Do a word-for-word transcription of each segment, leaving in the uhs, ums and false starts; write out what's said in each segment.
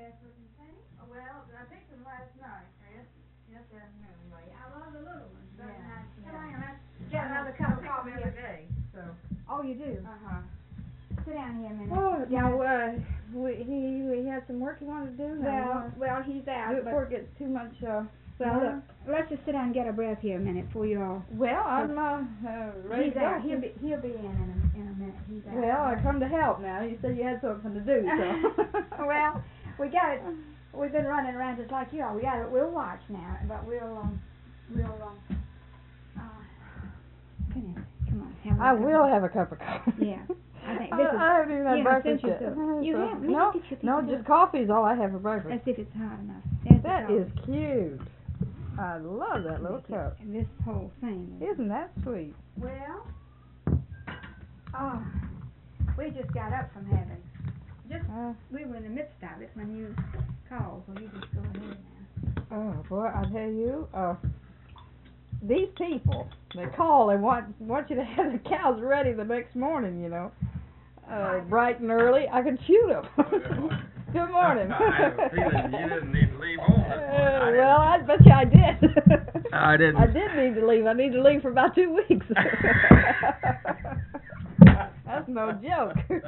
heifers and things? Well, I picked them last night, Chris. Yesterday afternoon, but I love the little ones. Very yeah. nice. Come on, let's get another cup of coffee every day. So. Oh, you do? Uh huh. Sit down here a minute. Oh, now, uh, we, he we had some work he wanted to do. Well, well, he's out. Do it before it gets too much. Uh, well, look, let's just sit down and get a breath here a minute before you all. Well, I'm uh, uh ready he's to go. Out. He'll be he'll be in in a, in a minute. He's out. Well, I come to help now. You said you had something to do, so. Well, we got it. We've been running around just like you all. We got it. We'll watch now, but we'll um, we'll um. Uh, come here. Come on. Have I will have a cup of coffee. Yeah. I think this I, is, I haven't even had breakfast yet. So, you so, have? No, no, just coffee is all I have for breakfast. Let's see if it's hot enough. There's that is cute. I love that little cup. And this whole thing. Is Isn't that sweet? Well, oh, we just got up from having, just, uh, we were in the midst of it when you called, so you just go ahead now. Oh, boy, I tell you, uh, these people, they call, they want, want you to have the cows ready the next morning, you know. Uh, bright and early, I can shoot them. Good morning. I have a feeling you didn't need to leave home this morning. Uh, well, I bet you I did. I didn't. I did need to leave. I need to leave for about two weeks. That's no joke.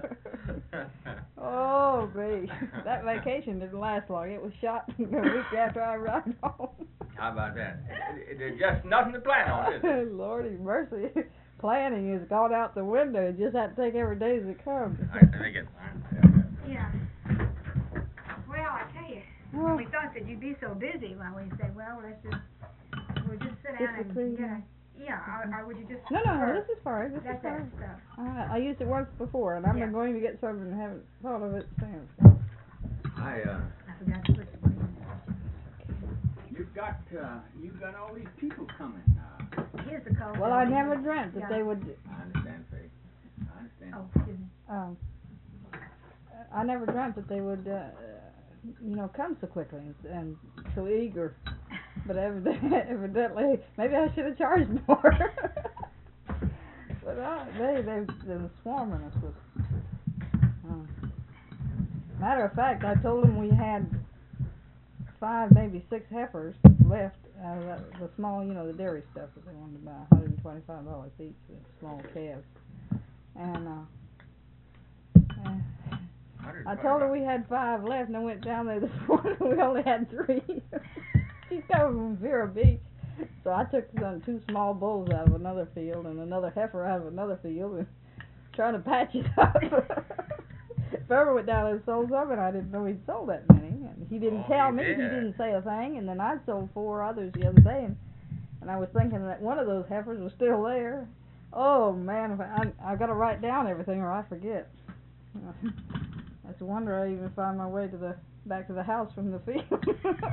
Oh, baby. That vacation didn't last long. It was shot a week after I arrived home. How about that? There's just nothing to plan on, is it? Lordy mercy. Planning has gone out the window. You just have to take every day as it comes. I think it. Yeah. Well, I tell you, well, we thought that you'd be so busy when we said, well, let's just, we'll just sit down and get a, yeah, or, or would you just... No, no, no, this is fine. This That's is fine. Stuff. Uh, I used it once before, and I've yeah. been going to get some and haven't thought of it since. I, uh... I forgot to put the one in. You've got, uh, you've got all these people coming. Uh, Here's the code. Well, I never dreamt that yeah. they would... I understand, Faith. I understand. Oh, excuse me. Um, I never dreamt that they would, uh, you know, come so quickly and, and so eager. But evidently, evidently, maybe I should have charged more. But uh, they, they've been swarming us with... Uh, matter of fact, I told them we had five, maybe six heifers left. Uh, that, the small, you know, the dairy stuff that they wanted to buy, one hundred twenty-five dollars each, the small calves. And, uh, uh I told her we had five left, and I went down there this morning, and we only had three. She's coming from Vero Beach. So I took some two small bulls out of another field, and another heifer out of another field, and trying to patch it up. Ferber went down there and sold some, and I didn't know he'd sold that many. And he didn't oh, tell he me, did. he didn't say a thing, and then I sold four others the other day, and, and I was thinking that one of those heifers was still there. Oh, man, if I, I, I got to write down everything or I forget. That's a wonder I even find my way to the back to the house from the field.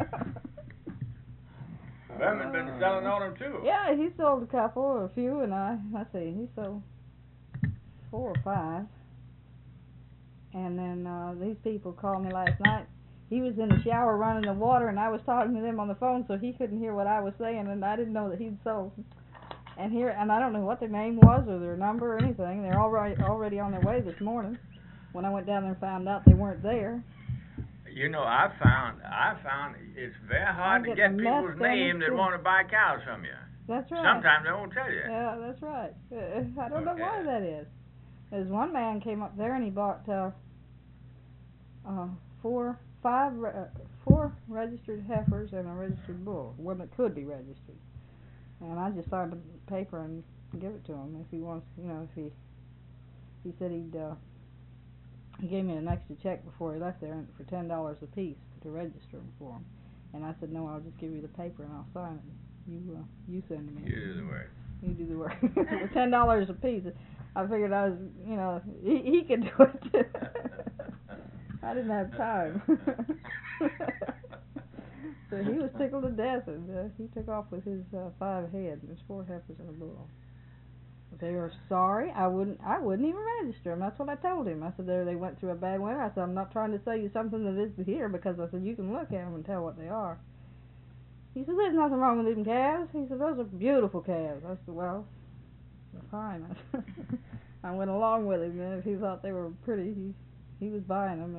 Herman been selling on them, too. Yeah, he sold a couple, or a few, and I, let's see, he sold four or five. And then uh, these people called me last night. He was in the shower running the water, and I was talking to them on the phone, so he couldn't hear what I was saying, and I didn't know that he'd sold. And here, and I don't know what their name was or their number or anything. They're already already on their way this morning. When I went down there and found out they weren't there. You know, I found I found it's very hard to get people's names that want to buy cows from you. That's right. Sometimes they won't tell you. Yeah, that's right. Uh, I don't okay. know why that is. There's one man came up there and he bought uh, uh, four, five, uh, four registered heifers and a registered bull, one that could be registered. And I just signed the paper and give it to him if he wants. You know, if he he said he'd. Uh, He gave me an extra check before he left there for ten dollars a piece to register them for him. And I said, no, I'll just give you the paper and I'll sign it. You uh, you send them in. You do the work. You do the work. For ten dollars a piece, I figured I was, you know, he, he could do it. I didn't have time. So he was tickled to death, and uh, he took off with his uh, five heads. There's four heifers and a bull. They were sorry. I wouldn't. I wouldn't even register them. That's what I told him. I said they they went through a bad winter. I said I'm not trying to sell you something that isn't here because I said you can look at them and tell what they are. He said there's nothing wrong with them calves. He said those are beautiful calves. I said well, they're fine. I went along with him, and if he thought they were pretty, he he was buying them. And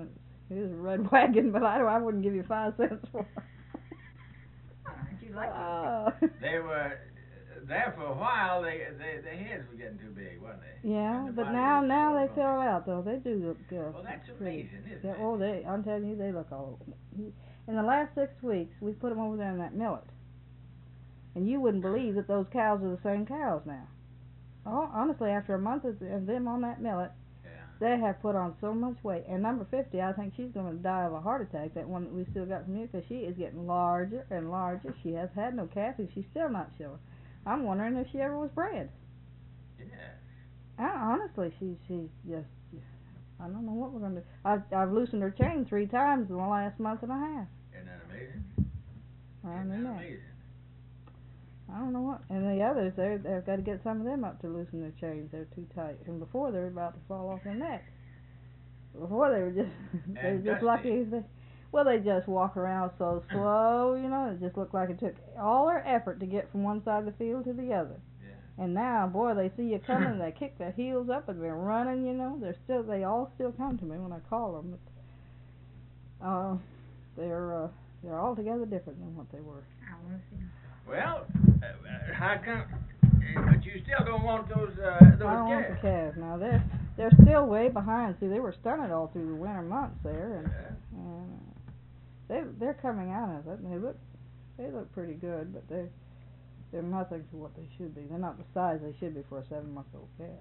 It is a red wagon, but I I wouldn't give you five cents for it. Aren't you lucky? Oh. They were there for a while. They they their heads were getting too big, wasn't they? Yeah, And the but body now was now full they of fill them. out though. They do look uh, Well, that's pretty. amazing, isn't Yeah, it? oh, they. I'm telling you, they look all. In the last six weeks, we put them over there in that millet, and you wouldn't believe that those cows are the same cows now. Oh, honestly, after a month of of them on that millet, Yeah. they have put on so much weight. And number fifty, I think she's going to die of a heart attack. That one that we still got from you, because she is getting larger and larger. She has had no calf, and she's still not showing. I'm wondering if she ever was bred. Yeah. I, honestly, she she's just. I don't know what we're going to do. I've, I've loosened her chain three times in the last month and a half. Isn't that amazing? Around the Isn't that neck. amazing? I don't know what. And the others, they're, they've got to get some of them up to loosen their chains. They're too tight. And before, they were about to fall off their neck. Before, they were just, they were And just dusty. lucky if they, well, they just walk around so slow, you know. It just looked like it took all their effort to get from one side of the field to the other. Yeah. And now, boy, they see you coming, they kick their heels up and they're running, you know. They're still, they all still come to me when I call them. But, uh, they're, uh, they're altogether different than what they were. I want to see. Well, uh, uh, how come? Uh, but you still don't want those uh, those I don't want calves. the calves. Now they're they're still way behind. See, they were stunted all through the winter months there, and, Yeah. and uh, they they're coming out of it, and they look they look pretty good, but they they're nothing to what they should be. They're not the size they should be for a seven month old calf.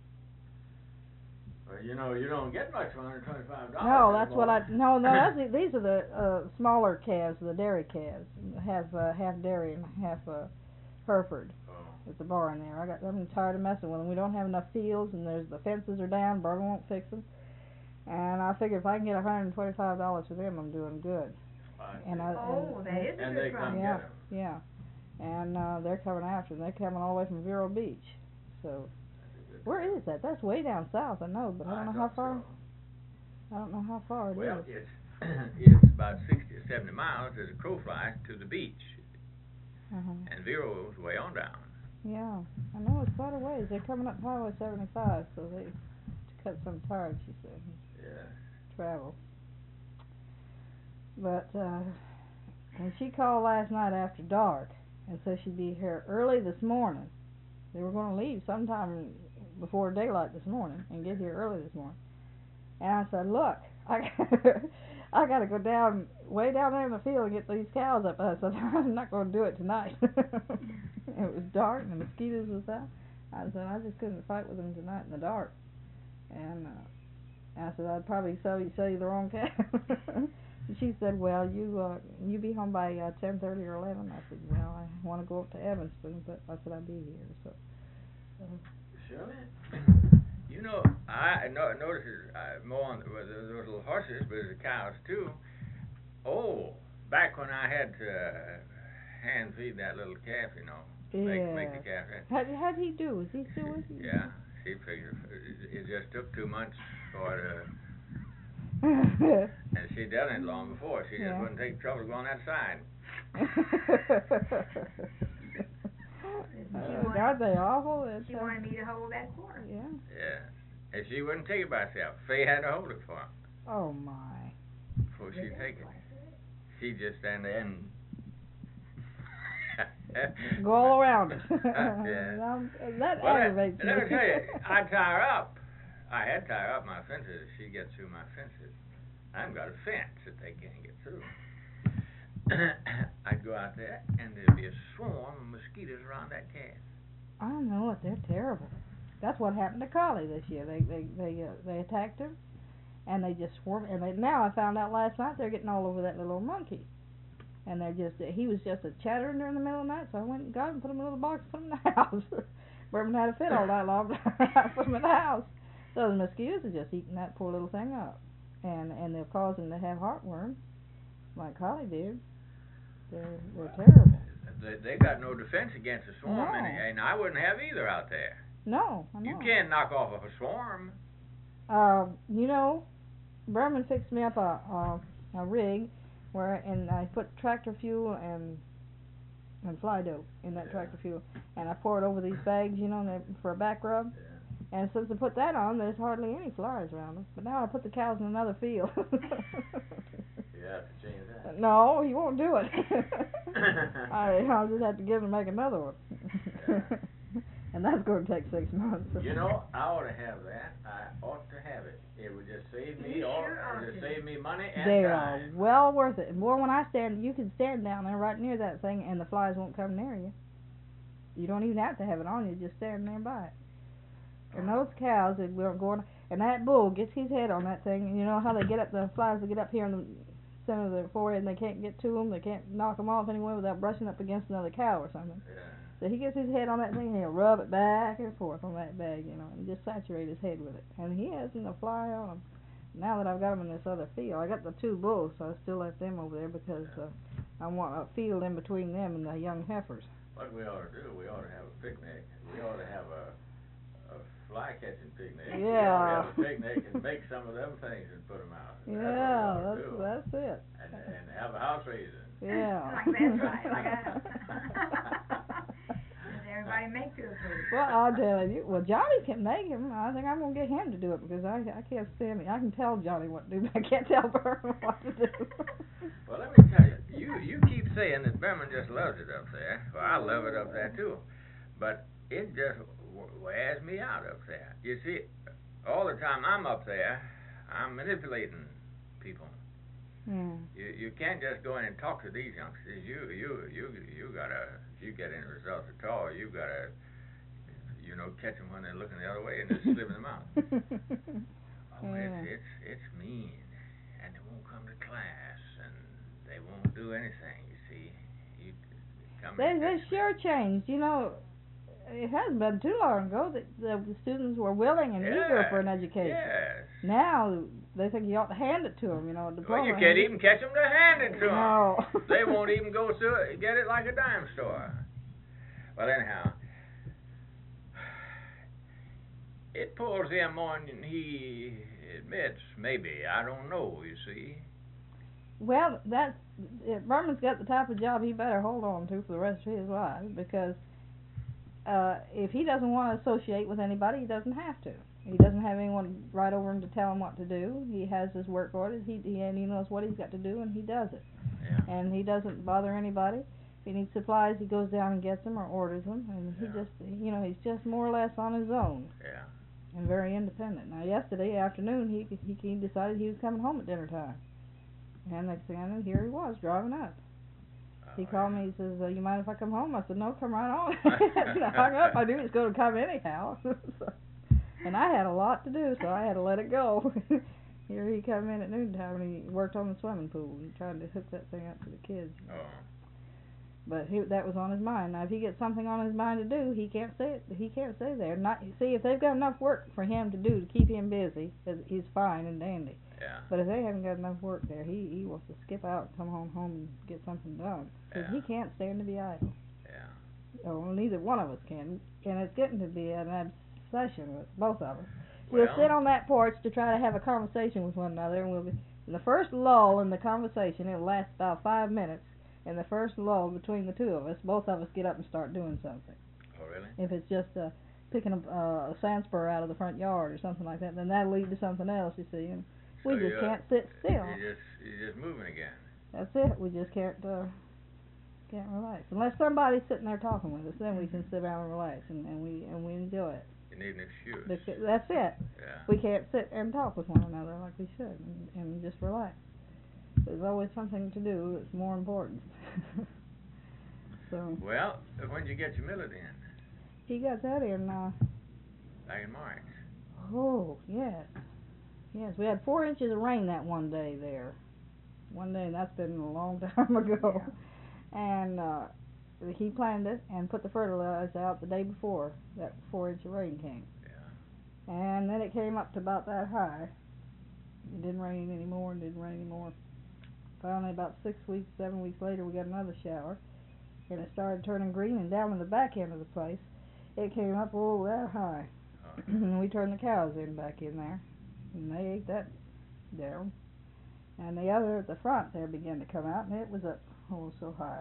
Well, you know, you don't get much for one hundred twenty-five dollars. No, that's what I no no. That's the, these are the uh, smaller calves, the dairy calves, half uh, half dairy and half uh, Hereford. Oh. At the barn there. I got I'm tired of messing with them. We don't have enough fields, and there's the fences are down. Burger won't fix them. And I figure if I can get one hundred twenty-five dollars for them, I'm doing good. And I, Oh, and, that is a And good they price. come yeah, get them. yeah. And uh, they're coming after them. They're coming all the way from Vero Beach. So where is that? That's way down south, I know, but I don't know how thought far. so. I don't know how far it Well, is. it's it's about sixty or seventy miles as a crow flies to the beach, Uh-huh. and Vero is way on down. Yeah, I know it's quite a ways. They're coming up Highway seventy-five, so they cut some tired, she said, Yeah. travel. But uh, when she called last night after dark and said she'd be here early this morning, they were going to leave sometime before daylight this morning and get here early this morning. And I said, look, I I got to go down way down there in the field and get these cows up. I said, I'm not going to do it tonight. It was dark and the mosquitoes was out. I said, I just couldn't fight with them tonight in the dark. And uh, I said, I'd probably sell you, sell you the wrong cow. And she said, well, you uh, you be home by uh, ten thirty or eleven. I said, well, I want to go up to Evanston, but I said I'd be here. So. Uh, Sure. You know, I no, notice uh, more on the, those little horses, but the cows too. Oh, back when I had to uh, hand feed that little calf, you know, make yeah. make the calf. How how'd he do? Is he still with you? Yeah, she figured it, it just took two months for her to. And she'd done it long before. She Yeah. just wouldn't take trouble going outside. uh, aren't they awful? It's, She uh, wanted me to hold that quarter. Yeah. Yeah. And she wouldn't take it by herself. Faye had to hold it for her Oh my. before she'd take it. She'd just stand there and Go all around it. Yeah. Now, that Well, aggravates let, me. let me tell you, I tie her up. I had to tie her up my fences. She gets through my fences. I've got a fence that they can't get through. I'd go out there, and there'd be a swarm of mosquitoes around that calf. I know it. They're terrible. That's what happened to Collie this year. They they they uh, they attacked him, and they just swarmed. And they, now I found out last night they're getting all over that little monkey. And they're just he was just a chattering during the middle of the night, so I went and got him, put him in a little box, put him in the house. Berman had a fit all night long. I put him in the house. So the mosquitoes are just eating that poor little thing up, and and they're causing to have heartworm, like Collie did. They're they're terrible. They, they got no defense against a swarm, No. and, and I wouldn't have either out there. No, I know. You can't knock off of a swarm. Uh, you know, Berman fixed me up a a, a rig where and I put tractor fuel and and fly dope in that Yeah. tractor fuel, and I pour it over these bags, you know, and they- for a back rub. And since I put that on, there's hardly any flies around them. But now I put the cows in another field. You have to change that. No, he won't do it. I, I'll just have to get him to make another one. Yeah. And that's going to take six months. You know, I ought to have that. I ought to have it. It would just save me You all. sure It would ought just to. save me money and They time. are well worth it. More when I stand, you can stand down there right near that thing, and the flies won't come near you. You don't even have to have it on you; just stand nearby it. And those cows, they will go on, and that bull gets his head on that thing. And you know how they get up? The flies, they get up here in the center of their forehead, and they can't get to them. They can't knock them off anyway without brushing up against another cow or something. Yeah. So he gets his head on that thing, and he'll rub it back and forth on that bag, you know, and just saturate his head with it. And he hasn't a fly on him. Now that I've got him in this other field, I got the two bulls, so I still left them over there because uh, I want a field in between them and the young heifers. What we ought to do, we ought to have a picnic. We ought to have a a fly catching picnic. We ought Yeah. to have a picnic and make some of them things and put them out. Yeah, that's that's what we ought to do. that's it. And and have a house raising. Yeah. Like that's right, like that. Does everybody make to approve? Well, I'll tell you. Well, Johnny can make him. I think I'm gonna get him to do it because I I can't stand it. I can tell Johnny what to do, but I can't tell Berman what to do. Well, let me tell you, you you keep saying that Berman just loves it up there. Well, I love it up there too, but it just w- wears me out up there. You see, all the time I'm up there, I'm manipulating people. Yeah. You you can't just go in and talk to these youngsters. You you you you gotta if you get any results at all, you gotta you know catch them when they're looking the other way and just slip them out. Oh, Yeah. it's it's it's mean, and they won't come to class, and they won't do anything. You see, you come. They and they catch sure me. changed. You know, it hasn't been too long ago that the, the students were willing and eager for an Yes, education. Yes. Now they think you ought to hand it to them. You know, a Well, diploma. you can't even catch them to hand it to them. No. They won't even go to it, get it like a dime store. Well, anyhow, it pulls him more than he admits. Maybe, I don't know. You see. Well, that's if Berman's got the type of job he better hold on to for the rest of his life because uh, if he doesn't want to associate with anybody, he doesn't have to. He doesn't have anyone right over him to tell him what to do. He has his work orders. He he and he knows what he's got to do, and he does it. Yeah. And he doesn't bother anybody. If he needs supplies, he goes down and gets them or orders them, and he Yeah. just you know he's just more or less on his own Yeah. and very independent. Now, yesterday afternoon, he he, he decided he was coming home at dinner time. And next thing I knew, here he was, driving up. He Oh, called yeah. me, he says, uh, you mind if I come home? I said, no, come right on. I hung up, I knew he was going to come anyhow. So, and I had a lot to do, so I had to let it go. Here he come in at noontime, and he worked on the swimming pool. He tried to hook that thing up for the kids. Oh. But he, that was on his mind. Now, if he gets something on his mind to do, he can't stay. He can't stay there. Not see if they've got enough work for him to do to keep him busy, he's fine and dandy. Yeah. But if they haven't got enough work there, he he wants to skip out and come home home and get something done. Because Yeah. he can't stand to be idle. Yeah. Oh, well, neither one of us can. And it's getting to be an obsession with both of us. We'll Well, sit on that porch to try to have a conversation with one another, and we'll be in the first lull in the conversation. It'll last about five minutes. In the first lull between the two of us, both of us get up and start doing something. Oh, really? If it's just uh, picking a, uh, a sand spur out of the front yard or something like that, then that'll lead to something else, you see. And we So just you're- can't sit still. You're just you're just moving again. That's it. We just can't uh, can't relax unless somebody's sitting there talking with us. Then we can sit down and relax, and, and we and we enjoy it. You need an excuse. Because that's it. Yeah. We can't sit and talk with one another like we should, and, and just relax. There's always something to do that's more important. So Well, when did you get your millet in? he got that in. Uh, Back in March. oh yes, yes. We had four inches of rain that one day there. One day, and that's been a long time ago. And uh, he planted it and put the fertilizer out the day before that four inch of rain came. Yeah. And then it came up to about that high. It didn't rain anymore and didn't rain anymore. Finally, about six weeks, seven weeks later, we got another shower. And it started turning green, and down in the back end of the place, it came up oh that high. Oh. And we turned the cows in back in there, and they ate that down. And the other at the front there began to come out, and it was up oh so high.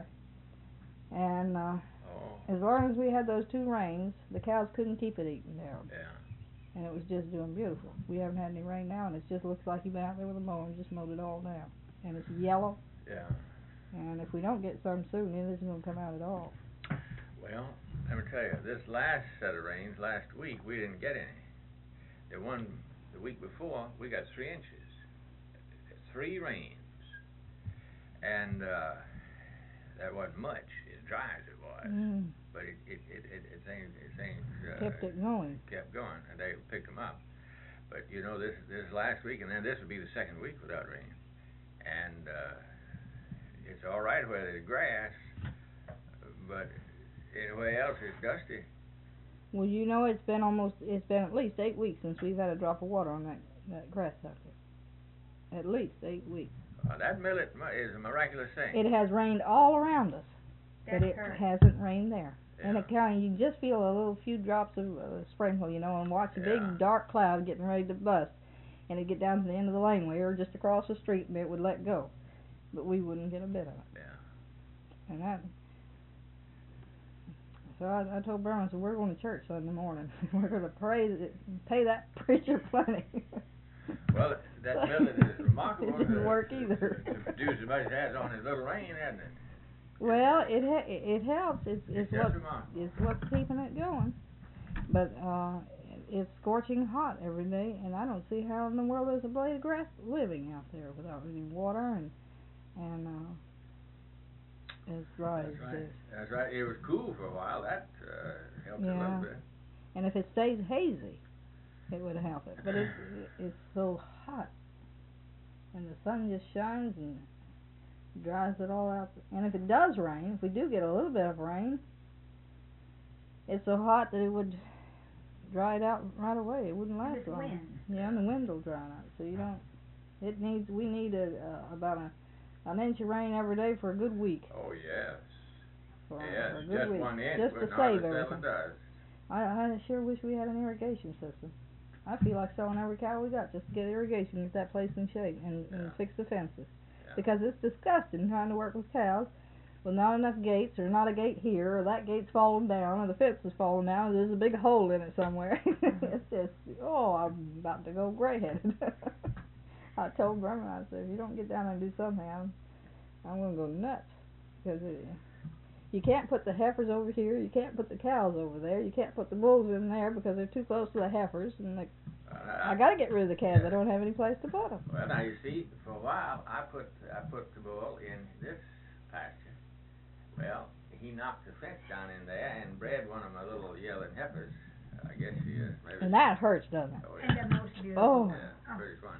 And uh, Oh. as long as we had those two rains, the cows couldn't keep it eaten down. Yeah. and it was just doing beautiful. We haven't had any rain now, and it just looks like you've been out there with a mower and just mowed it all down. And it's yellow. Yeah. And if we don't get some soon, it isn't going to come out at all. Well, let me tell you, this last set of rains last week, we didn't get any. The one the week before, we got three inches. Three rains. And uh, that wasn't much, as dry as it was. Mm. But it it it it, it ain't it ain't uh, Kept it going. Kept going, and they picked them up. But you know, this this last week, and then this would be the second week without rain, and uh, it's all right where there's grass, but anywhere else it's dusty. Well, you know, it's been almost it's been at least eight weeks since we've had a drop of water on that that grass out there. At least eight weeks. Uh, that millet is a miraculous thing. It has rained all around us, That's but it correct. hasn't rained there. Yeah. And it kind of, you just feel a little few drops of uh, sprinkle, you know, and watch a Yeah. big dark cloud getting ready to bust, and it'd get down to the end of the laneway or just across the street, and it would let go, but we wouldn't get a bit of it. Yeah. And that. So I, I told Brown, I said, we're going to church Sunday morning. We're going to pray that, pay that preacher plenty. Well, that millet is remarkable. It didn't to, work to, either. To produce as much as it has on his little rain, hasn't it? Well, it ha it helps. It's It's it's just what remarkable. it's what's keeping it going. But uh, it's scorching hot every day, and I don't see how in the world there's a blade of grass living out there without any water and and uh, as dry That's as right. this. That's right. It was cool for a while. That uh, helped a Yeah. little bit. And if it stays hazy, it would help it. But it's it's so hot, and the sun just shines and dries it all out. And if it does rain, if we do get a little bit of rain, it's so hot that it would dry it out right away. It wouldn't last With long. wind. Yeah, and the wind will dry it out. So you don't. It needs. We need a, uh, about a an inch of rain every day for a good week. Oh yes. For, Yes, for a good just week. one inch, just but to not save as well everything. it does. I, I sure wish we had an irrigation system. I feel like selling every cow we got just to get irrigation, get that place in shape, and, and Yeah. fix the fences. Yeah. Because it's disgusting trying to work with cows with not enough gates, or not a gate here, or that gate's falling down, or the fence is falling down, or there's a big hole in it somewhere. It's just, oh, I'm about to go gray-headed. I told Berman, I said, if you don't get down and do something, I'm, I'm going to go nuts. Because it, you can't put the heifers over here, you can't put the cows over there, you can't put the bulls in there because they're too close to the heifers, and the, Uh, I got to get rid of the calves. yeah. I don't have any place to put them. Well, now you see, for a while I put I put the bull in this pasture. Well, he knocked the fence down in there and bred one of my little yelling heifers. I guess she is maybe. And that hurts, doesn't it? Oh, And yeah. the most beautiful. Oh. Yeah, pretty fun.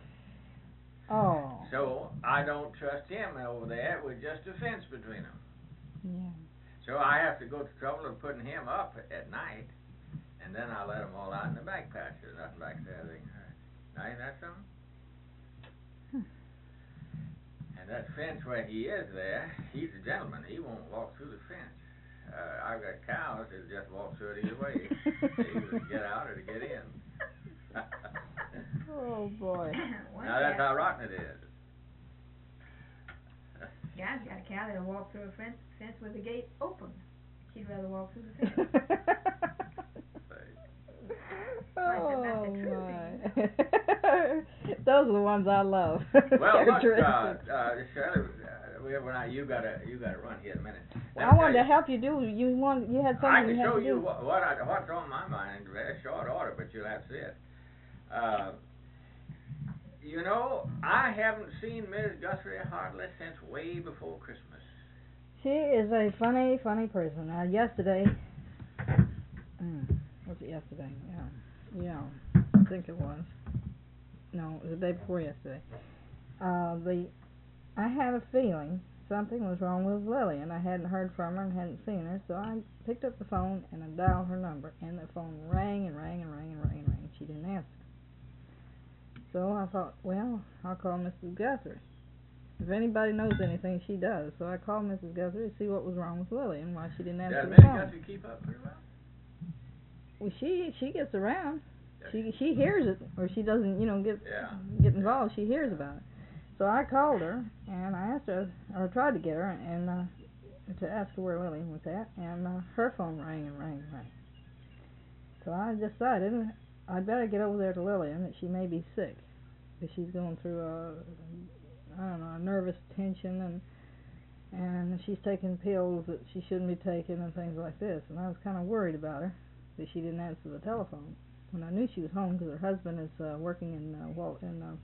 Oh. So I don't trust him over there with just a fence between them. Yeah. So I have to go to trouble of putting him up at night, and then I let them all out in the back pasture. Nothing back there. They, now ain't that something? Hmm. And that fence where he is there, he's a gentleman. He won't walk through the fence. Uh, I've got cows that just walk through it either way. They either get out or to get in. Oh boy. One Now that's cow- how rotten it is. Yeah, I've got a cow that'll walk through a fence, fence with the gate open. She'd rather walk through the fence. Oh That's the truth, my. Those are the ones I love. Well, look, uh, Characteristics. uh, Shirley, uh, we have one out. You gotta, you gotta run here in a minute. Let I me wanted tell to help you do. You want. You had I something can you had show to you do. what, what I, what's on my mind in very short order, but you'll have to see it. Uh, you know, I haven't seen Miss Guthrie hardly since way before Christmas. She is a funny, funny person. Now, yesterday. Mm, was it yesterday? Yeah. Yeah. I think it was. No, it was the day before yesterday. Uh, the. I had a feeling something was wrong with Lily, and I hadn't heard from her and hadn't seen her, so I picked up the phone and I dialed her number, and the phone rang and rang and rang and rang and rang. She didn't answer. So I thought, well, I'll call Missus Guthrie. If anybody knows anything, she does. So I called Missus Guthrie to see what was wrong with Lily and why she didn't answer Does the Miss phone. Guthrie keep up pretty well? Well, she she gets around. Does She she hears it, or she doesn't, you know, get Yeah. get involved. She hears about it. So I called her and I asked her, or tried to get her, and uh, to ask her where Lily was at, and uh, her phone rang and rang and rang. So I decided I'd better get over there to Lillian, that she may be sick, because she's going through a, I don't know, a nervous tension, and and she's taking pills that she shouldn't be taking and things like this, and I was kind of worried about her, that she didn't answer the telephone when I knew she was home, because her husband is uh, working in uh, Walt in uh,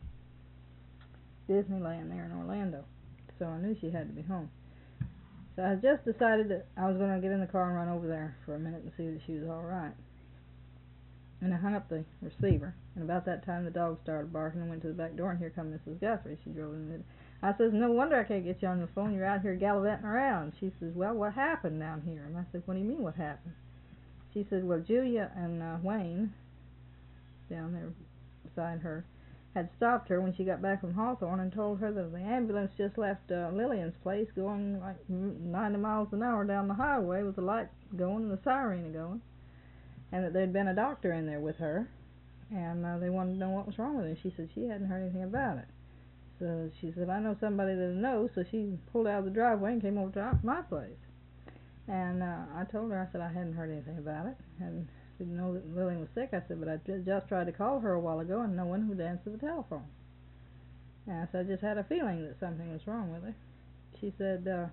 Disneyland there in Orlando, so I knew she had to be home. So I just decided that I was going to get in the car and run over there for a minute and see that she was all right. And I hung up the receiver, and about that time the dog started barking and went to the back door, and here come Missus Guthrie. She drove in. The, I says, no wonder I can't get you on the phone. You're out here gallivanting around. She says, well, what happened down here? And I said, what do you mean what happened? She said, well, Julia and uh, Wayne, down there beside her, had stopped her when she got back from Hawthorne and told her that the ambulance just left uh, Lillian's place going like ninety miles an hour down the highway with the light going and the siren going, and that there'd been a doctor in there with her, and uh, they wanted to know what was wrong with her. She said she hadn't heard anything about it. So she said, I know somebody that knows, so she pulled out of the driveway and came over to my place. And uh, I told her, I said I hadn't heard anything about it, and didn't know that Lillian was sick. I said, but I just tried to call her a while ago and no one would answer the telephone. And so I just had a feeling that something was wrong with her. She said, uh,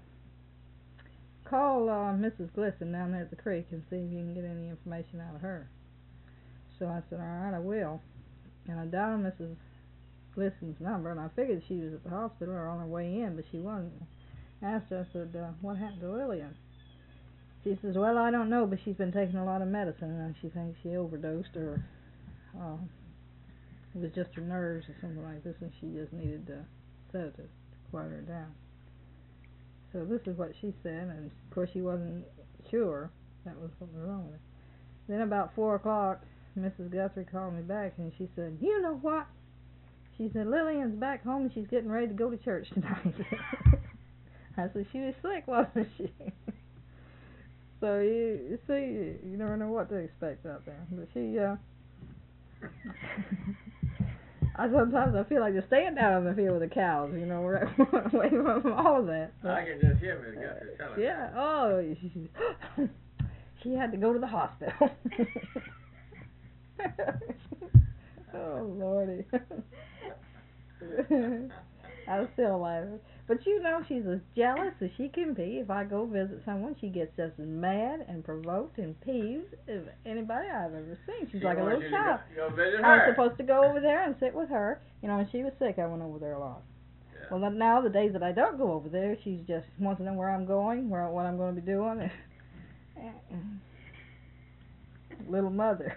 call uh, Missus Glisson down there at the creek and see if you can get any information out of her. So I said, all right, I will. And I dialed Missus Glisson's number, and I figured she was at the hospital or on her way in, but she wasn't. I asked her, I said, uh, what happened to Lillian? She says, well, I don't know, but she's been taking a lot of medicine, and she thinks she overdosed, or uh, it was just her nerves or something like this, and she just needed uh, sedatives to quiet her down. So this is what she said, and of course she wasn't sure that was what was wrong with her. Then about four o'clock, Missus Guthrie called me back, and she said, you know what? She said, Lillian's back home, and she's getting ready to go to church tonight. I said, she was sick, wasn't she? So you, you see, you never know what to expect out there. But she, uh, I sometimes I feel like just staying down in the field with the cows, you know, away from all of that. But, I can just hear Miss Guthrie telling. Yeah. Oh, she, she had to go to the hospital. Oh Lordy. I was still laughing. But you know, she's as jealous as she can be. If I go visit someone, she gets just as mad and provoked and peeved as anybody I've ever seen. She's She like a little wants you to child. Go, go visit I was her. supposed to go over there and sit with her. You know, when she was sick, I went over there a lot. Yeah. Well, now the days that I don't go over there, she's just wants to know where I'm going, where what I'm going to be doing. Little mother.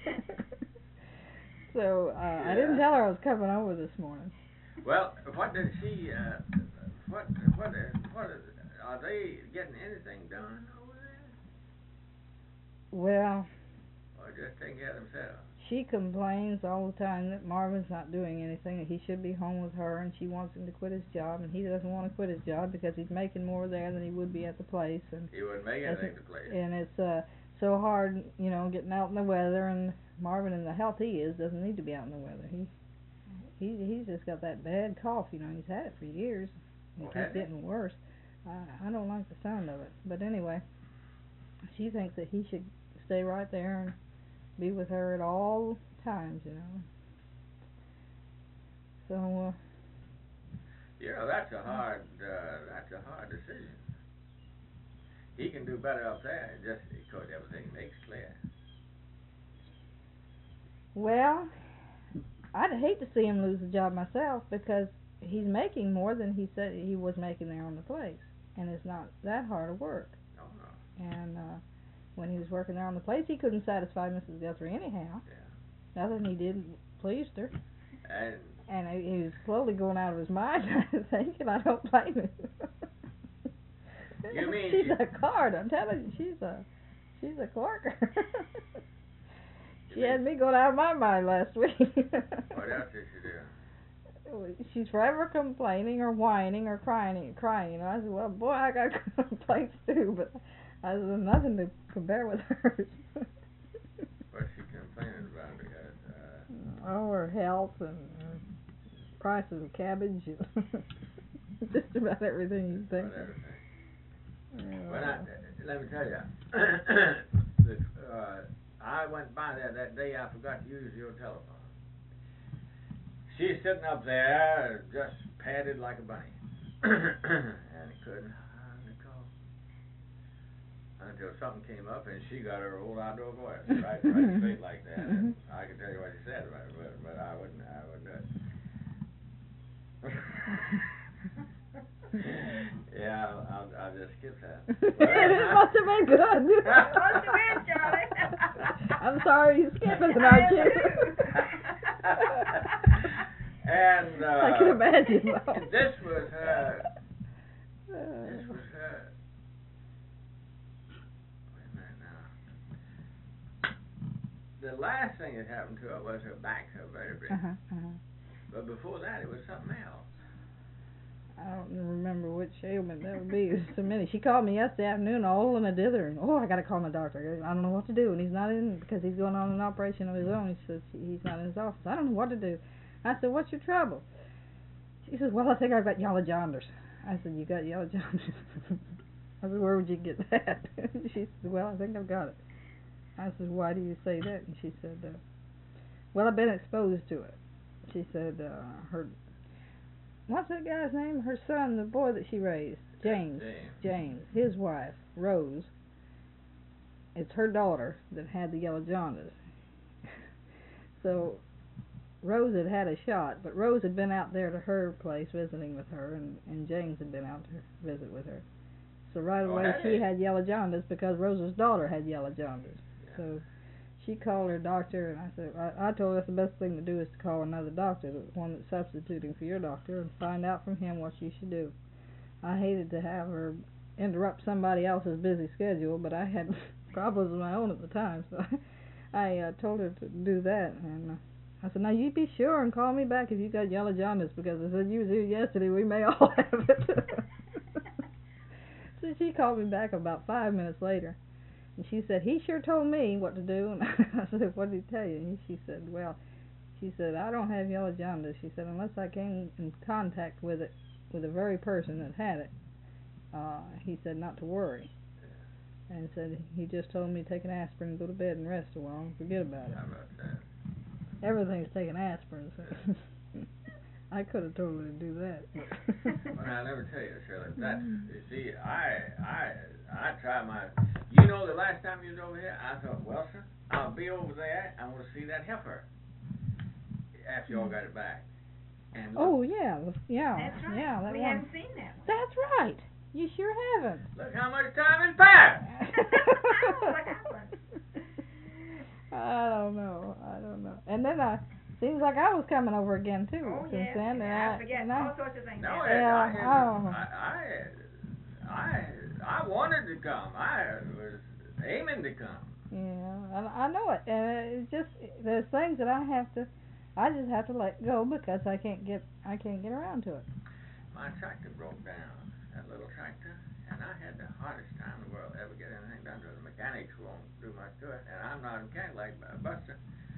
So uh, Yeah. I didn't tell her I was coming over this morning. Well, what did she? Uh, what? What? What? Are they getting anything done over there, Well, or just taking care of themselves? she complains all the time that Marvin's not doing anything, that he should be home with her, and she wants him to quit his job, and he doesn't want to quit his job because he's making more there than he would be at the place, and He wouldn't make anything to play. and it's uh so hard, you know, getting out in the weather, and Marvin, in the health he is, doesn't need to be out in the weather. He he he's just got that bad cough, you know. He's had it for years. It Oh, keeps has he? getting worse. I I don't like the sound of it, but anyway, she thinks that he should stay right there and be with her at all times, you know. So uh, You know, that's a hard. Uh, that's a hard decision. He can do better up there, just because everything makes clear. well, I'd hate to see him lose the job myself, because he's making more than he said he was making there on the place, and it's not that hard of work. No, no. And uh, when he was working there on the place, he couldn't satisfy Missus Guthrie anyhow. Yeah. Nothing he did pleased her, And and he he was slowly going out of his mind, I think, and I don't blame him. You mean she's she- a card? I'm telling you, she's a she's a corker. She had me going out of my mind last week. what else did she do? She's forever complaining or whining or crying, crying. And I said, well, boy, I got complaints too, but I said, nothing to compare with hers. What's she complaining about? Because uh, Oh, her health and uh, prices of cabbage and just about everything you think. about everything. Yeah. Well, I, let me tell you, that, uh, I went by there that day, I forgot to use your telephone. She's sitting up there, just padded like a bunny, and couldn't hardly call until something came up, and she got her old outdoor voice right, right straight like that. And I could tell you what she said, but but, but I wouldn't, I wouldn't do it. Yeah, I'll, I'll, I'll just skip that. It must have been good. Must have been, Charlie. I'm sorry you skipped it, aren't you? And uh, I can imagine. This was her. This was her. Wait a minute now. The last thing that happened to her was her back, her vertebrae. Uh-huh, uh-huh. But before that, it was something else. I don't remember which ailment that would be. There's so many. She called me yesterday afternoon all in a dither. And, oh, I got to call my doctor. I don't know what to do. And he's not in because he's going on an operation of his own. He says he's not in his office. I don't know what to do. I said, what's your trouble? She says, well, I think I've got yellow jaundice. I said, you got yellow jaundice? I said, where would you get that? She said, well, I think I've got it. I said, why do you say that? And she said, uh, well, I've been exposed to it. She said, uh, her, what's that guy's name? Her son, the boy that she raised, James. James. James. His wife, Rose. It's her daughter that had the yellow jaundice. So Rose had had a shot, but Rose had been out there to her place visiting with her, and, and James had been out to visit with her. So right away Oh, she hey. had yellow jaundice because Rose's daughter had yellow jaundice. Yeah. So she called her doctor, and I said, I, I told her that's the best thing to do is to call another doctor, the one that's substituting for your doctor, and find out from him what you should do. I hated to have her interrupt somebody else's busy schedule, but I had problems of my own at the time, so I uh, told her to do that, and uh, I said, now you be sure and call me back if you got yellow jaundice, because I said, you was here yesterday, we may all have it. So she called me back about five minutes later, and she said, he sure told me what to do. And I said, what did he tell you? And she said, well, she said, I don't have yellow jaundice. She said, unless I came in contact with it, with the very person that had it, uh, he said not to worry. And said, he just told me to take an aspirin, go to bed and rest a while and forget about it. How about that? Everything's taking aspirin, so I could have told her to do that. Well, I'll never tell you, Shirley. That's, you see, I, I, I try my, you know, the last time you was over here, I thought, well, sir, I'll be over there, I want to see that heifer after y'all got it back. And look, Oh, yeah, yeah, That's right. yeah, that we one. haven't seen that one. That's right. You sure haven't. look how much time has passed. What happened? I don't know. I don't know. And then I seems like I was coming over again too Oh, since yes. then. And I I, forget and I, all sorts of things. No, happen. I, Yeah, I, had, oh. I, I, I, I wanted to come. I was aiming to come. yeah, and I know it. And it's just there's things that I have to, I just have to let go because I can't get, I can't get around to it. My tractor broke down, that little tractor, and I had the hardest time in the world to ever get anything done to it. The mechanics won't do much to it, and I'm not a mechanic like uh, Buster,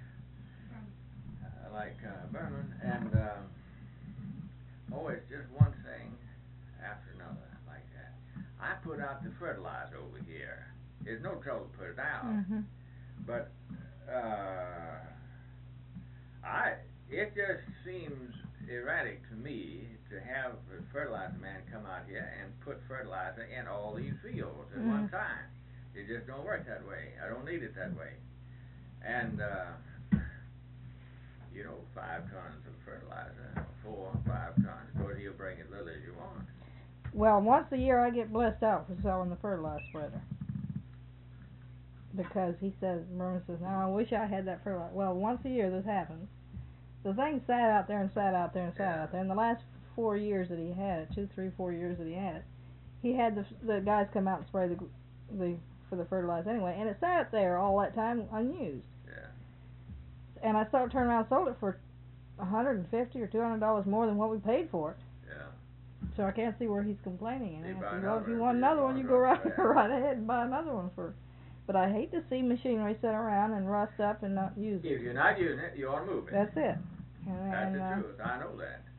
uh, like uh, Berman, and um, oh, it's just one thing after another like that. I put out the fertilizer over here. There's no trouble to put it out, Mhm. but uh, I it just seems erratic to me to have a fertilizer man come out here and put fertilizer in all these fields at one Mhm. time. It just don't work that way. I don't need it that way. And uh, you know, five tons of fertilizer, four, five tons. Of course, he'll bring it little as you want. Well, once a year I get blessed out for selling the fertilizer spreader. Because he says, Mervyn says, now I wish I had that fertilizer. Well, once a year this happens. The thing sat out there and sat out there and sat Yeah. out there. In the last four years that he had it, two, three, four years that he had it, he had the the guys come out and spray the the for the fertilizer anyway, and it sat there all that time unused. Yeah. And I started turning around and sold it for a hundred and fifty or two hundred dollars more than what we paid for it. Yeah. So I can't see where he's complaining. And He I buy said, well, if another you if want you another want one, you to go go right for that. right ahead and buy another one for. But I hate to see machinery sit around and rust up and not used. If you're not using it, you ought to move it. That's it. And, That's and, the uh, truth. I know that.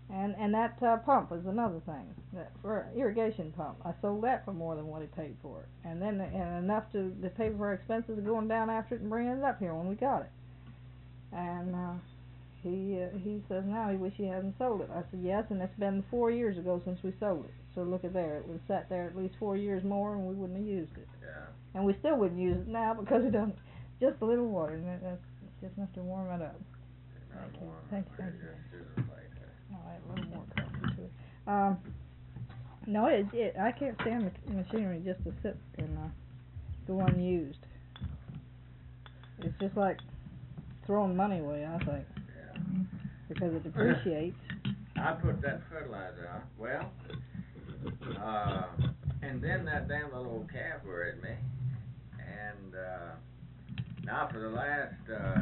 And and that uh, pump was another thing. That for irrigation pump, I sold that for more than what he paid for it, and then and enough to, to pay for our expenses of going down after it and bringing it up here when we got it. And uh, he uh, he says now he wish he hadn't sold it. I said yes, and it's been four years ago since we sold it. So look at there, it was sat there at least four years more, and we wouldn't have used it. Yeah. And we still wouldn't use it now because it don't just a little water, and it, that's just enough to warm it up. Thank you, thank you, thank you. I'll add a little more coffee to it. Um, no, it, it, I can't stand the machinery just to sit and uh, go unused. It's just like throwing money away, I think. Yeah. Because it depreciates. I put that fertilizer out. Well, uh, and then that damn little old calf worried me. And uh, now for the last, uh,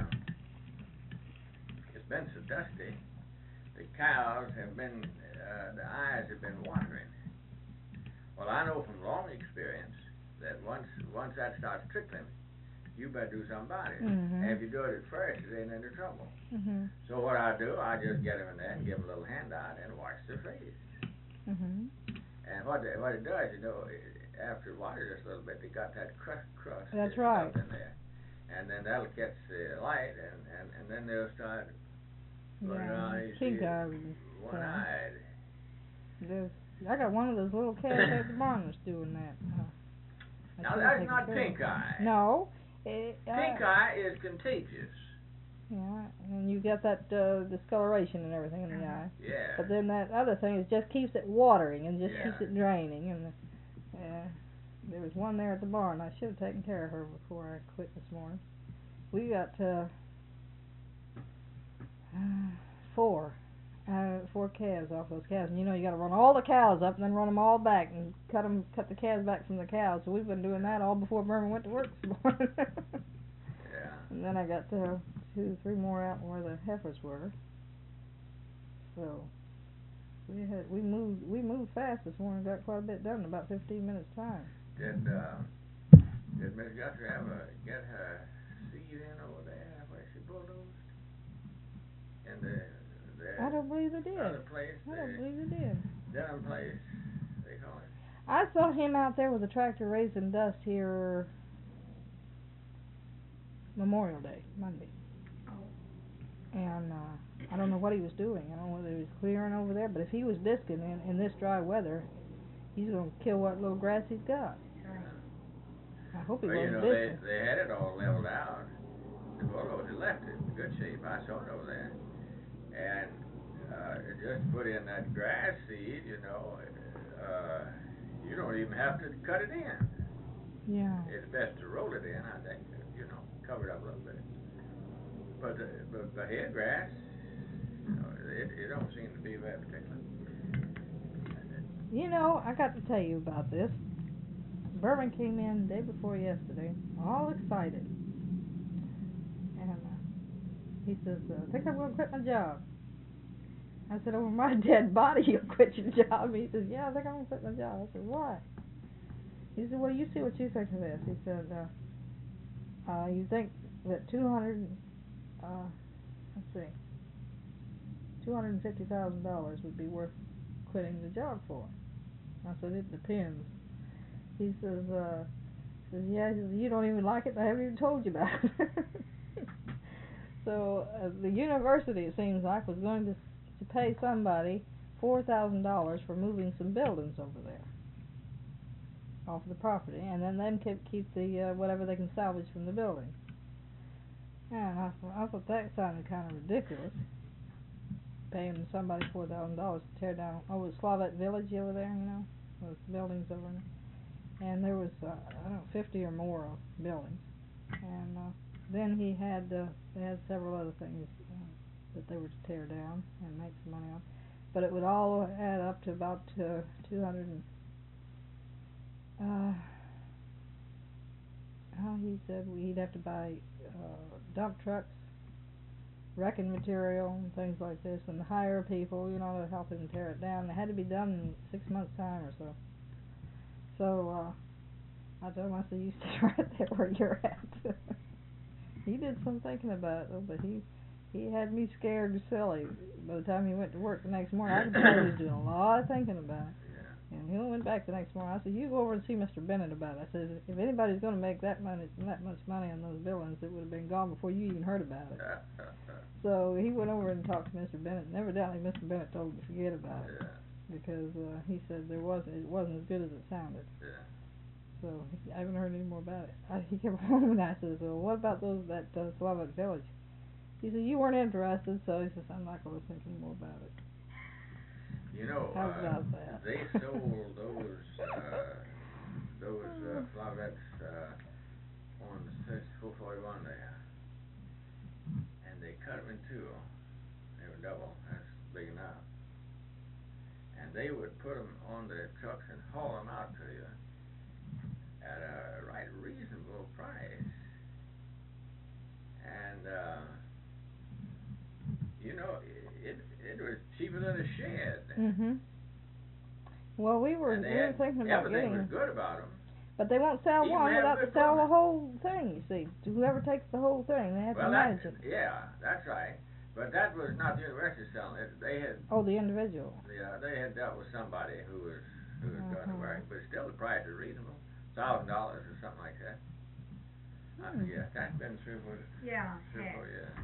it's been so dusty. The cows have been, uh, the eyes have been watering. Well, I know from long experience that once once that starts trickling, you better do something about it. Mm-hmm. And if you do it at first, it ain't any trouble. Mm-hmm. So what I do, I just get them in there and give them a little handout and wash their face. Mm-hmm. And what the, what it does, you know, after it waters just a little bit, they got that crust crust That's right. in there, and then that'll catch the light, and, and, and then they'll start. Yeah, pink-eyed. One-eyed. There's, I got one of those little calves at the barn that's doing that. Uh, now that's not pink-eye. No. It, uh, pink-eye is contagious. Yeah, and you get that uh, discoloration and everything in the eye. Yeah. But then that other thing is just keeps it watering and just yeah. keeps it draining. And uh, there was one there at the barn. I should have taken care of her before I quit this morning. We got uh, uh, four, uh, four calves off those cows. And you know you got to run all the cows up and then run them all back and cut them, cut the calves back from the cows. So we've been doing that all before Berman went to work this morning. Yeah. And then I got to two, three more out where the heifers were. So we had we moved we moved fast this morning. Got quite a bit done in about fifteen minutes time. Did uh, did Miss Guthrie have a get her seed in over there where she bulldozed? In the the I don't believe they did. other place, I don't the believe they did. Denham place, they call it. I saw him out there with a tractor raising dust here Memorial Day, Monday. And uh, I don't know what he was doing. I don't know whether he was clearing over there, but if he was disking in, in this dry weather, he's going to kill what little grass he's got. I hope he well, wasn't you know, disking. they, they had it all leveled out. The bulldozer left it in good shape. I saw it over there. And uh, just put in that grass seed, you know, uh, you don't even have to cut it in. Yeah. It's best to roll it in, I think, you know, cover it up a little bit. But the, but the head grass, you know, it, it don't seem to be that particular. You know, I got to tell you about this. Berman came in the day before yesterday, all excited. And uh, he says, uh, I think I'm going to quit my job. I said, over my dead body you'll quit your job. He says, yeah, I think I'm going to quit my job. I said, why? He said, well, you see what you think of this. He said, uh, uh, you think that two hundred, uh, let's see, two hundred fifty thousand dollars would be worth quitting the job for? I said, it depends. He says, uh, says, yeah, he says, you don't even like it, I haven't even told you about it. So, uh, the university, it seems like, was going to, to pay somebody four thousand dollars for moving some buildings over there, off the property, and then them keep, keep the, uh, whatever they can salvage from the building. And I, I thought that sounded kind of ridiculous, paying somebody four thousand dollars to tear down, oh, it was Slavet Village over there, you know, those buildings over there. And there was, uh, I don't know, fifty or more buildings. And uh, then he had, uh, they had several other things uh, that they were to tear down and make some money on. But it would all add up to about uh, two hundred and, uh, how he said he'd have to buy uh, dump trucks, wrecking material, and things like this, and hire people, you know, to help him tear it down. It had to be done in six months' time or so. So, uh, I told him, I said, you stay right there where you're at. He did some thinking about it, though, but he, he had me scared silly. By the time he went to work the next morning, I could tell he was doing a lot of thinking about it. Yeah. And he went back the next morning. I said, "You go over and see Mister Bennett about it." I said, "If anybody's going to make that money, that much money on those billings, it would have been gone before you even heard about it." Uh, uh, uh. So he went over and talked to Mister Bennett, and evidently Mister Bennett told him to forget about it. Yeah. Because uh, he said there wasn't, it wasn't as good as it sounded. Yeah. So I haven't heard any more about it. I, he came home and I said, "Well, what about those that uh, Slavic village?" He said, "You weren't interested," so he says, "I'm not going to think any more about it." You know, How uh, about that? they sold those uh, those uh, Flavets uh, on the four forty-one there, and they cut them in two. They were double. That's big enough. And they would put them on their trucks and haul them out to you at a right reasonable price. And uh, you know, it it was cheaper than a shed. Mhm. Well, we were And we they were had, thinking about everything getting was them, good about them. but they won't sell Even one have without good to sell the plumbing. whole thing. You see, whoever takes the whole thing, they have Well, to that, manage it. yeah, that's right. But that was not the university selling it. They had, Oh, the individual. yeah, they had dealt with somebody who was who was doing the Uh-huh. work, but still the price is reasonable, thousand dollars or something like that. I Hmm. forget. That's been three or four, Yeah, three or heck. four years.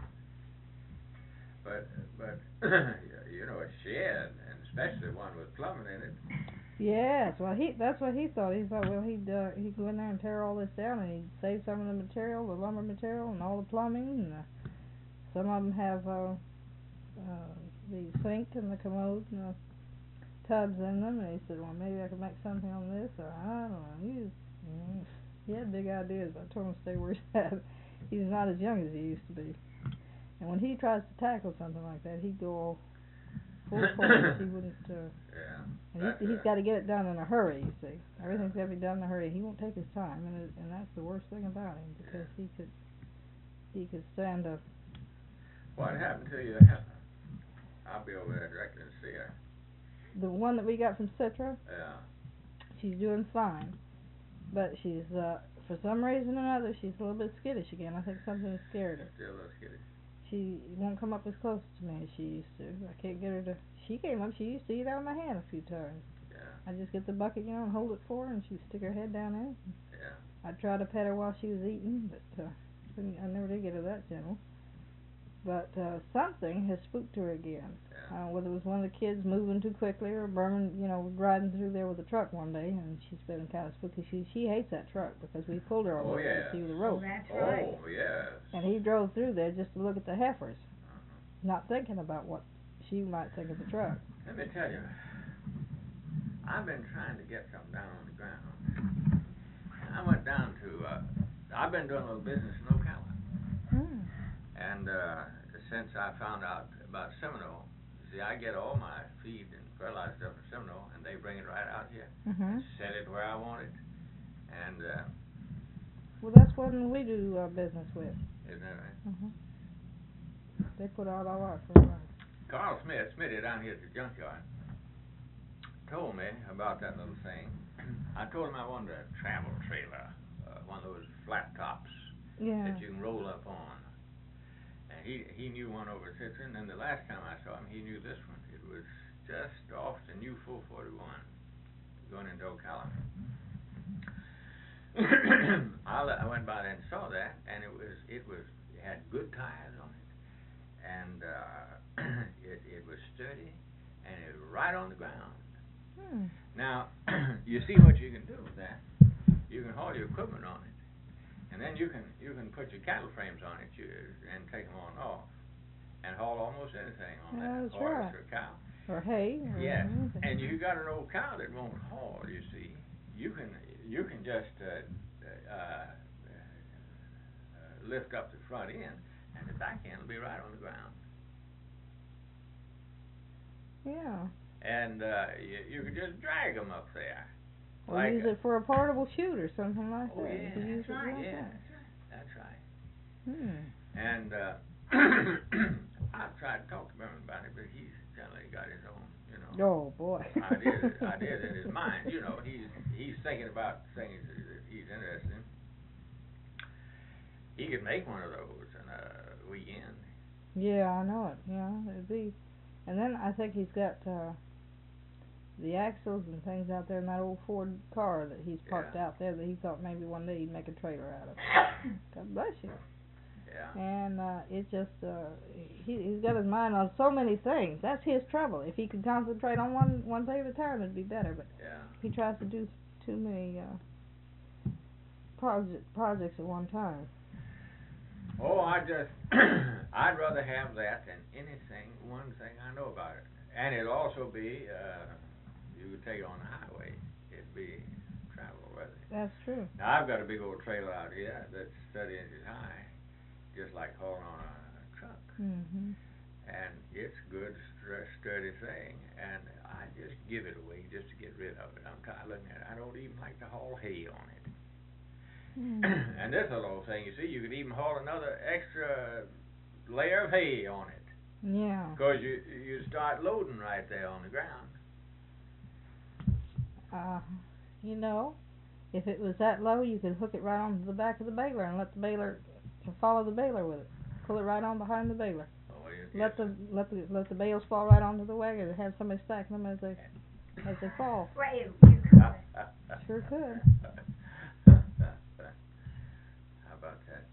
But but you know, a shed, and especially one with plumbing in it. Yes, well, he that's what he thought. He thought, well, he'd uh, he'd go in there and tear all this down, and he'd save some of the material, the lumber material, and all the plumbing, and uh, some of them have uh, uh, the sink and the commode and the tubs in them. And he said, well, maybe I could make something on this, or I don't know. He was, mm, he had big ideas. I told him to stay where he's at. He's not as young as he used to be. And when he tries to tackle something like that, he'd go all full force. He wouldn't. Uh, Yeah. And That's he's, he's uh, got to get it done in a hurry, you see. Everything's got to be done in a hurry. He won't take his time, and it, and that's the worst thing about him, because he could he could stand up. What happened to you? I'll be over there directly to see her. The one that we got from Citra, Yeah. she's doing fine, but she's uh, for some reason or another she's a little bit skittish again. I think something scared her. Still a little skittish. She won't come up as close to me as she used to. I can't get her to. She came up. She used to eat out of my hand a few times. Yeah. I just get the bucket, you know, and hold it for her, and she'd stick her head down in it. Yeah. I tried to pet her while she was eating, but uh, couldn't, I never did get her that gentle. But uh, something has spooked her again. Yeah. Uh, whether it was one of the kids moving too quickly, or Berman, you know, riding through there with a truck one day, and she's been kind of spooky. She she hates that truck because we pulled her over Oh, there yeah. to see the Oh, rope, that's right. Oh, yes. and he drove through there just to look at the heifers, Uh-huh. not thinking about what she might think of the truck. Let me tell you, I've been trying to get something down on the ground. I went down to, uh, I've been doing a little business in Ocala. Hmm. And uh, since I found out about Seminole, you see, I get all my feed and fertilizer stuff from Seminole, and they bring it right out here. Mhm. Set it where I want it. And, uh, Well, that's what we do uh, business with. isn't that right? Mhm. They put out all our fertilizer. Carl Smith, Smitty down here at the junkyard, told me about that little thing. I told him I wanted a travel trailer, uh, one of those flat tops Yeah. that you can roll up on. And he he knew one over at Citron, and the last time I saw him, he knew this one. It was just off the new four forty-one, going into Ocala. I, I went by there and saw that, and it was it was it had good tires on it, and uh, it it was sturdy, and it was right on the ground. Hmm. Now, you see what you can do with that. You can haul your equipment on it, and then you can you can put your cattle frames on it, you, and take them on and off, and haul almost anything on Yeah, that that's horse right. or cow. Or hay. Or Yes, anything. and you got an old cow that won't haul. You see, you can you can just uh, uh, uh, lift up the front end, and the back end will be right on the ground. Yeah. And uh, you, you can just drag them up there. Or like use a, it for a portable chute or something like Oh that. yeah, You could use that's it right. like yeah, that. that's right. Hmm. And uh, I've tried to talk to Berman about it, but he's generally got his own, you know, Oh boy. ideas, ideas in his mind. You know, he's he's thinking about things that he's interested in. He could make one of those in a weekend. Yeah, I know it. Yeah, it'd be, and then I think he's got uh, the axles and things out there in that old Ford car that he's parked Yeah. out there that he thought maybe one day he'd make a trailer out of. God bless you. Yeah. And uh, it just uh, he he's got his mind on so many things. That's his trouble. If he could concentrate on one one thing at a time, it'd be better. But Yeah. he tries to do too many uh, project projects at one time. Oh, I just, I'd rather have that than anything, one thing I know about it. And it'd also be, uh, you could take it on the highway, it'd be travel weather. That's true. Now, I've got a big old trailer out here that's thirty inches high, just like hauling on a truck. Mhm. And it's a good, st- sturdy thing, and I just give it away just to get rid of it. I'm tired of looking at it. I don't even like to haul hay on it. Mm. And this little old thing, you see, you could even haul another extra layer of hay on it. Yeah. Because you you start loading right there on the ground. Uh, you know, if it was that low, you could hook it right onto the back of the baler and let the baler follow the baler with it. Pull it right on behind the baler. Oh, yes, Let yes. the let the let the bales fall right onto the wagon and have somebody stack them as they as they fall. Well, you, you could. Sure could. How about that?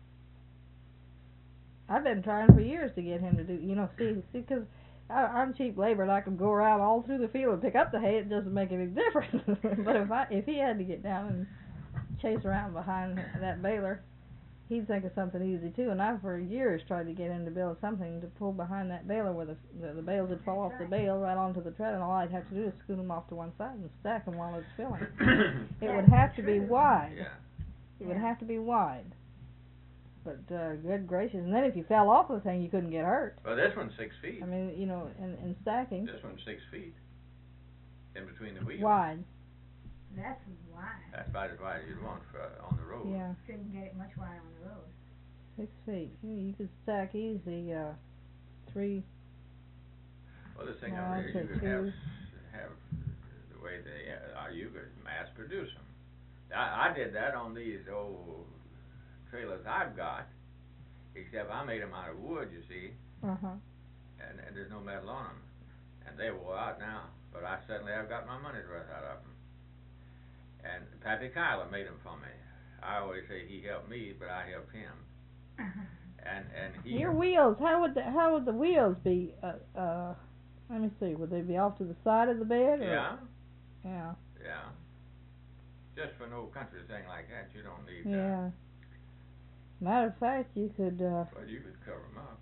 I've been trying for years to get him to do, you know, see, see, because I'm cheap labor and I can go around all through the field and pick up the hay. It doesn't make any difference. But if I if he had to get down and chase around behind that baler, he'd think of something easy too. And I've for years tried to get him to build something to pull behind that baler where the the, the bales would fall off the bale right onto the tread, and all I'd have to do is scoot them off to one side and stack them while it's filling. It would have to be wide. Yeah. It would have to be wide. But uh, good gracious! And then if you fell off the thing, you couldn't get hurt. Well, this one's six feet. I mean, you know, in, in stacking. This one's six feet. In between the wheels. Wide. That's wide. That's about as wide as you'd want for on the road. Yeah. Couldn't get it much wider on the road. Six feet. You, you could stack easy uh, three. Well, the thing No, of I'd it is, say you could two. have have the way they uh, are. You could mass produce them. I, I did that on these old trailers I've got, except I made them out of wood, you see, Uh huh. and, and there's no metal on them, and they wore out now. But I certainly have got my money's worth out of them. And Pappy Kyler made them for me. I always say he helped me, but I helped him. And and he. Your wheels. How would the how would the wheels be? Uh, uh, let me see. Would they be off to the side of the bed? Or? Yeah. Yeah. Yeah. Just for no country thing like that, you don't need Yeah. that. Matter of fact, you could. Uh, Well, you could cover them up.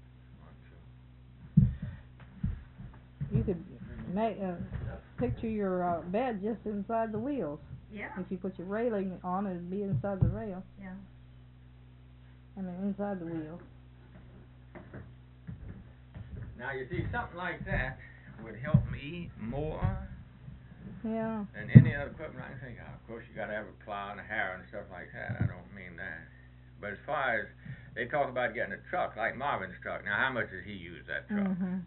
you could make uh, picture your uh, bed just inside the wheels. Yeah. If you put your railing on, it'd be inside the rail. Yeah. I mean, inside the wheel. Now you see, something like that would help me more Yeah. than any other equipment I can think of. Of course, you got to have a plow and a harrow and stuff like that. I don't mean that. But as far as they talk about getting a truck like Marvin's truck. Now, how much does he use that truck? Mhm.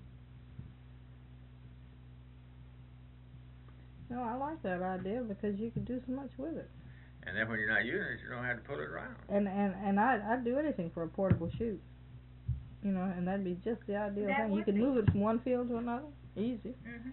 No, I like that idea because you could do so much with it. And then when you're not using it, you don't have to pull it around. And and and I I'd do anything for a portable chute. You know, and that'd be just the ideal That thing. You would could be. move it from one field to another, easy. Mhm.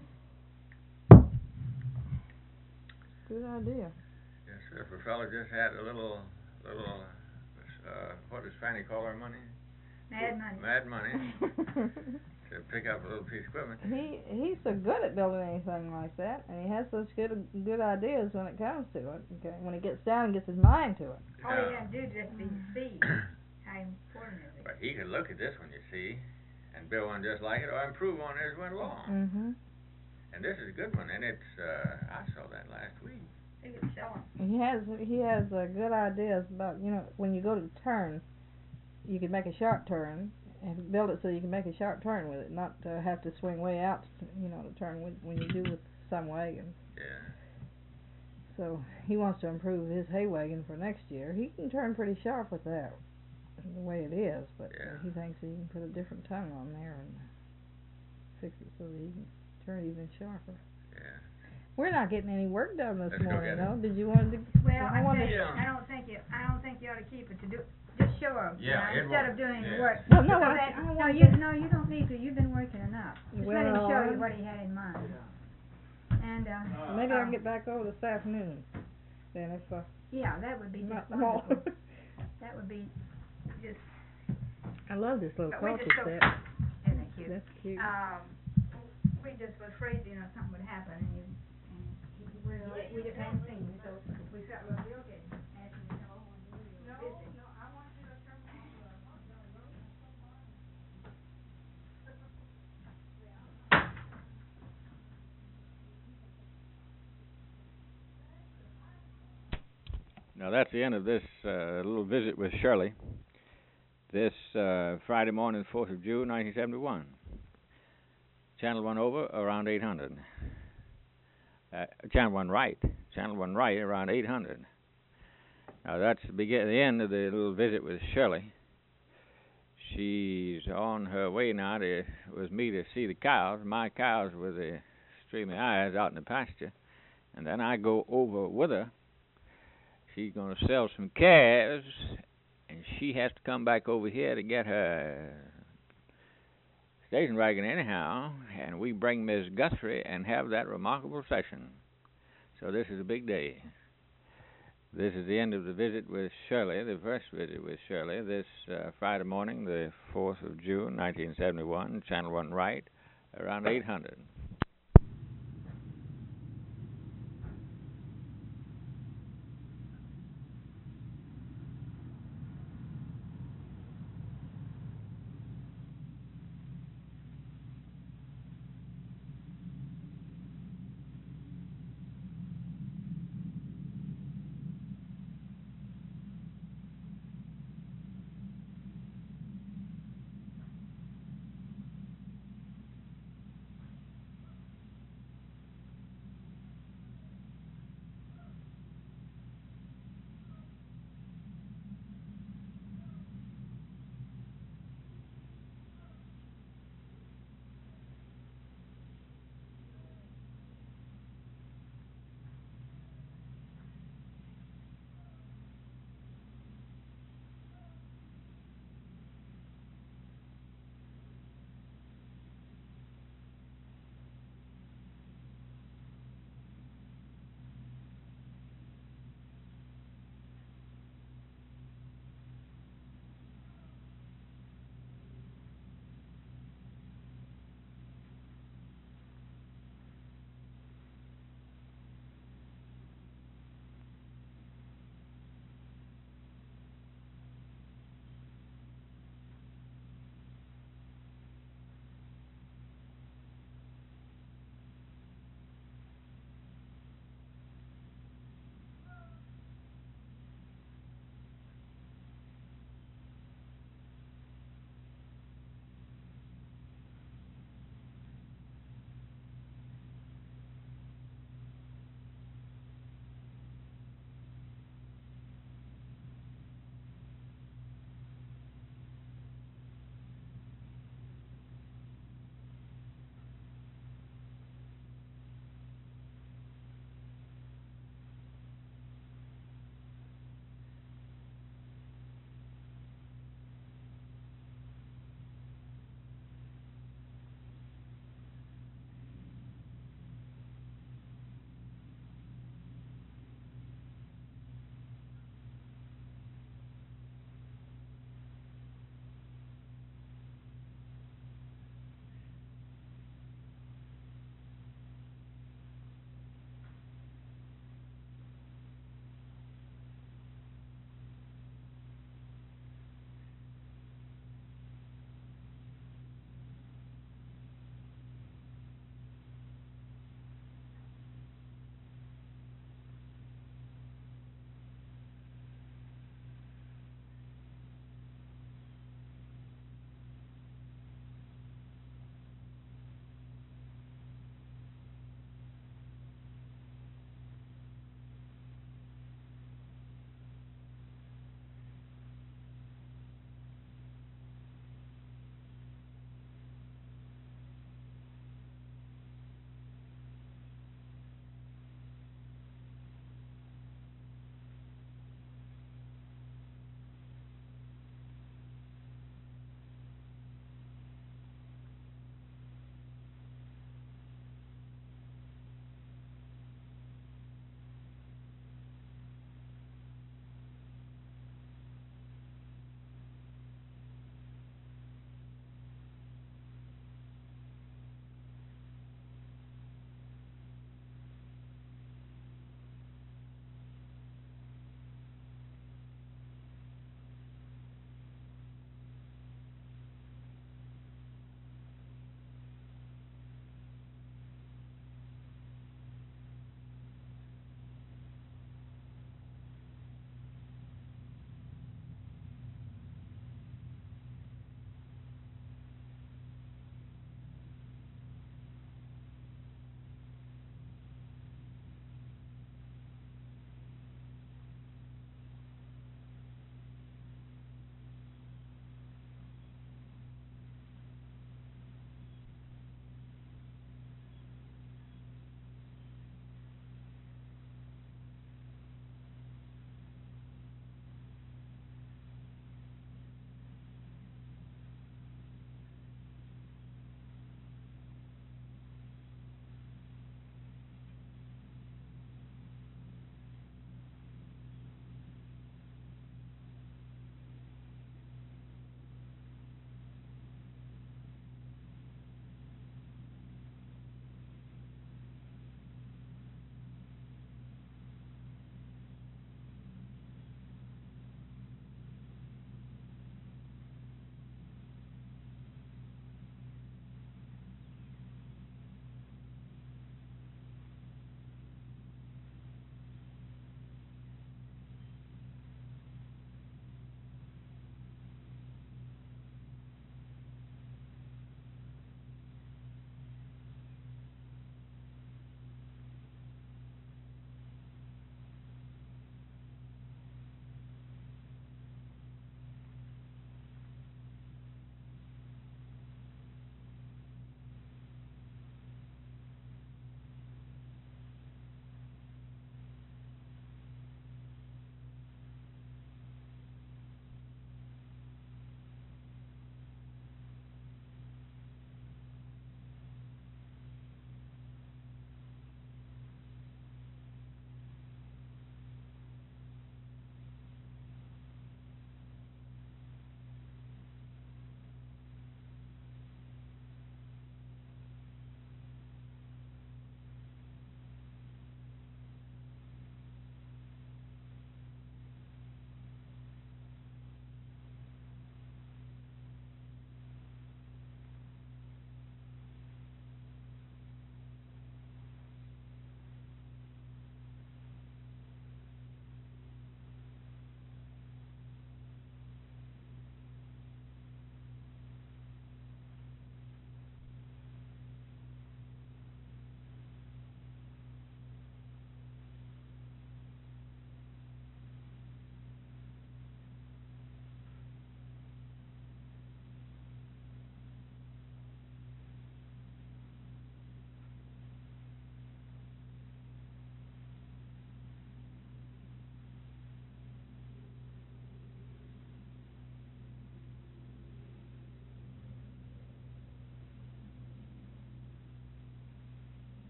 Good idea. Yes, sir. If a fellow just had a little, little, uh, what does Fanny call her money? Mad money. Mad money. To pick up a little piece of equipment. he he's so good at building anything like that, and he has such good good ideas when it comes to it. Okay, when he gets down and gets his mind to it. All you gotta do is just be see how important is it. But he could look at this one, you see, and build one just like it, or improve on it as it went along. Mhm. And this is a good one, and it's, uh, I saw that last week. You could sell them. He has he has uh, good ideas about, you know, when you go to turn, you can make a sharp turn and build it so you can make a sharp turn with it, not uh, have to swing way out, you know, to turn with, when you do with some wagons. Yeah. So he wants to improve his hay wagon for next year. He can turn pretty sharp with that, the way it is, but Yeah. uh, he thinks he can put a different tongue on there and fix it so that he can turn even sharper. Yeah. We're not getting any work done this Let's go morning, get it. though. Did you want to? Well, I I wanted tell you, to- I don't think you, I don't think you ought to keep it to do, just show up, Yeah, now, it instead won't- of doing the yeah. work. No, no, So I- that- I no, want you, to- no, you don't need to, you've been working enough. Just let him Well, show you what he had in mind. And, uh. Maybe I uh, can get back over this afternoon. Then if uh, Yeah, that would be just not tomorrow. wonderful. That would be just, I love this little but we coffee just so, set. isn't it cute? That's cute. Um, we just was afraid, you know, something would happen and you, and he, we, we just hadn't seen you, so we felt well, we okay. Asked him to come over and do a little visit. No, I want you to come Now that's the end of this uh, little visit with Shirley. This uh, Friday morning, fourth of June, nineteen seventy-one. Channel one over around eight hundred. Uh, channel one right. Channel one right around eight hundred. Now that's the begin the end of the little visit with Shirley. She's on her way now to with me to see the cows, my cows with the streamy eyes out in the pasture, and then I go over with her. She's going to sell some calves, and she has to come back over here to get her station wagon anyhow, and we bring Miss Guthrie and have that remarkable session. So this is a big day. This is the end of the visit with Shirley, the first visit with Shirley, this uh, Friday morning, the fourth of June, nineteen seventy-one, Channel one right, around eight hundred.